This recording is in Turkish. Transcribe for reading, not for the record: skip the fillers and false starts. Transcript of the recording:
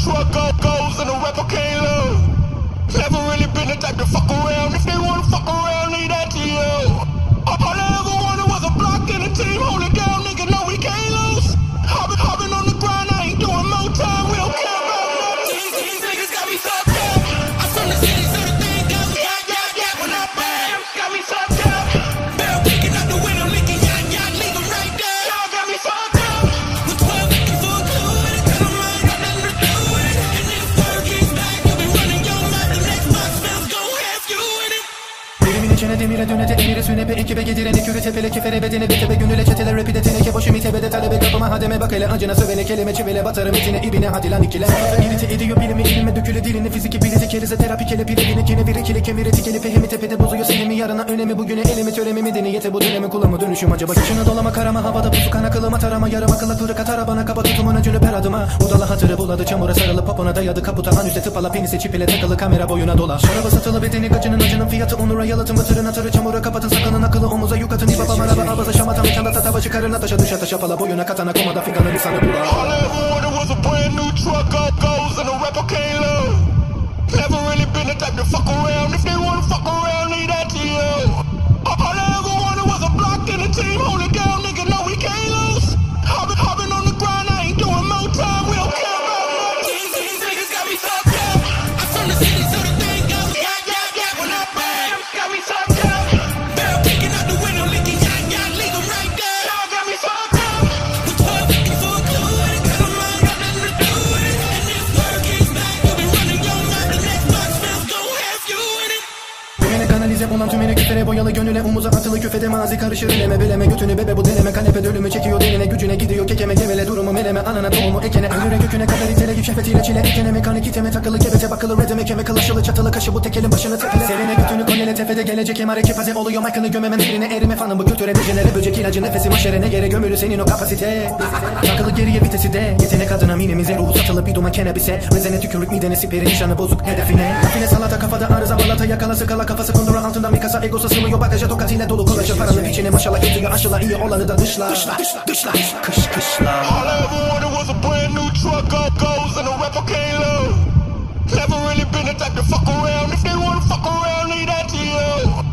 truck goes and the rapper can't love. Never really been the type to fuck around. If they wanna fuck around, leave that to you. All I ever wanted was a block and a team. Hold it down, nigga, no we can't lose. Hopping on the grind, I ain't doing more time. We don't care about nothing. These niggas got me fucked up. I'm from the city, so the thing goes yeah. When I bang, got me fucked up. Barrel kicking out the window, licking yacht, leave 'em right there. Y'all got me fucked up. With 12 looking for a clue, and it tell 'em I ain't got nothing to do with it. And if word gets back, you'll be running your mouth. The next box smells gon' have you in it. Derimin içine demire dönete emire sünepe ekibe gedirene küre tepele kefere bedene bitebe gönüle çetele rapide teneke boşu mitebede talebe kapıma hademe bak hele acına sövene kelime çivele batarım etine ibine hadi lan ikileme. İrite ediyor bilimi ilime döküle dilini fiziki bileti kerize terapi kelepire yine kene biri kile kemireti kele pehimi tepede bozuyor senemi yarına önemi bugüne elimi töremi deniyete bu dönemi kulağımı dönüşüm acaba kışına dolama karama havada pusu kana kılıma tarama yarım akılla kırık atar bana kaba tutumuna cünü per adıma udala hatırı buladı çamura sarılı popona dayadı kaputa an üstte tıpala penisi çipile takılı kamera boyuna dola şaraba satılı bedeni gacının acının fiyatı onura yalıtın batırın atarı çamura kapatın sakalın akıllı omuza yuk atın ibaba maraba abaza şamata mekanda tatava çıkarın ataşa düşe taşa pala boyuna katana komada figanı bir sana bula. All I ever wanted was a brand new truck goes and the rapper can't love. Never really been the type to fuck around. If they wanna fuck around, leave that to you. All I ever wanted was a block and a team. Hold it down, nigga, no we can't lose. Hopping on the grind, I ain't doing more time. We don't care about nothing. These niggas got me fucked up. I'm from the city, so the thing goes yeah. When I bang, got me fucked up. Barrel kicking out the window, licking yacht, leave 'em right there. Y'all got me fucked up. With 12 looking for a clue, and it tell 'em I ain't got nothing to do with it. And if word gets back, you'll be running your mouth. The next box smells gon' have you in it. Tümene kanalize olan tümene küfere boyalı gönüle umuza atılı küfede mazi karışır eleme beleme götünü bebe bu deneme kanepe dölümü çekiyor derine gücüne gidiyor kekeme gevele durumu meleme anana tohumu ekene ölüre köküne kadar itele şehvetiyle çile ekene mekanik iteme takılı kebete bakılı redeme keme kılıçlı çatılı kaşı bu tekelin başını tepele serine götünü konele tepede gelecek emare kepaze oluyor Michael'ı gömemen birine erime fanım bu kültüre dejenere böcek ilacı nefesi maşerene yere gömülü senin o kapasite takılı geriye vitesi de yetenek adına minimize ruhu satılı bir duman kenebise rezene tükürük midene siperi nişanı bozuk hedefine kafine salata kafada arıza balata yakala sıkala kafası kondura altında mikasa egosa sığmıyor bagaja tokatıyla dolu kolaja paralı içine maşallah getiriyor aşıla iyi olanı da dışla kışla. All I ever wanted was a brand new truck goes and the rapper can't love. Never really been the type to fuck around. If they wanna fuck around, leave that to you.